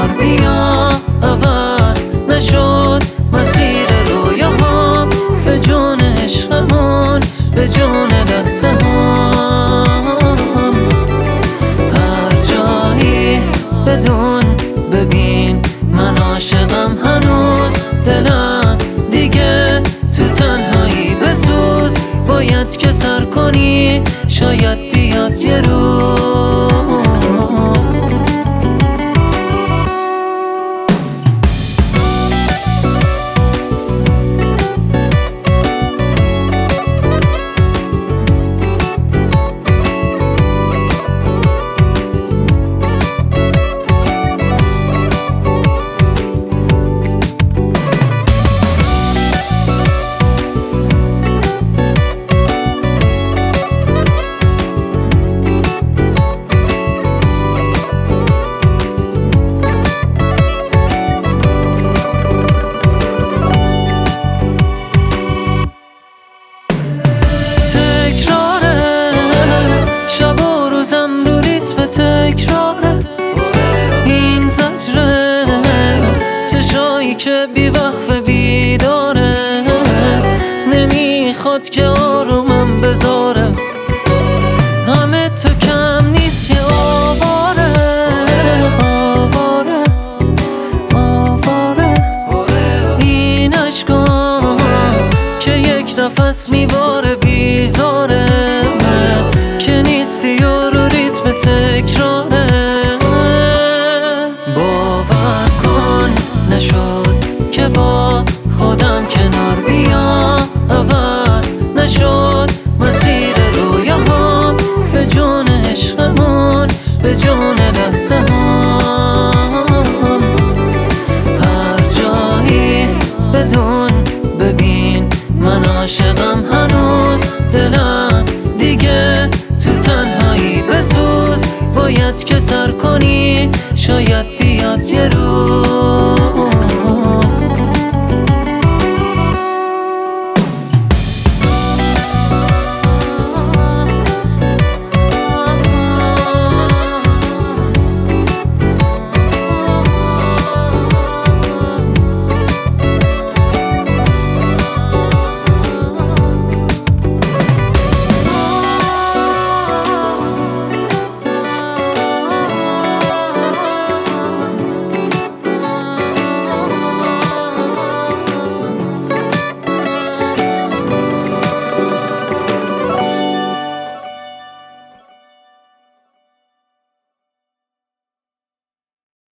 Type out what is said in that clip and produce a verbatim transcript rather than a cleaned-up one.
شد بیا عوض نشد مسیر رویاهام، به جون عشقمون به جون لحظه هم. هر جایی بدون ببین من عاشقم هنوز، دلم دیگه تو تنهایی بسوز. باید که سر کنی شاید بیاد یه روز. شب و روزم رو ریتم تکراره این زجره، چشایی که بی وقف بیداره، نمیخواد که آرومم بذاره. غم تو کم نیست یه آواره آواره آواره، این عشقام که یک نفس میباره بیزاره.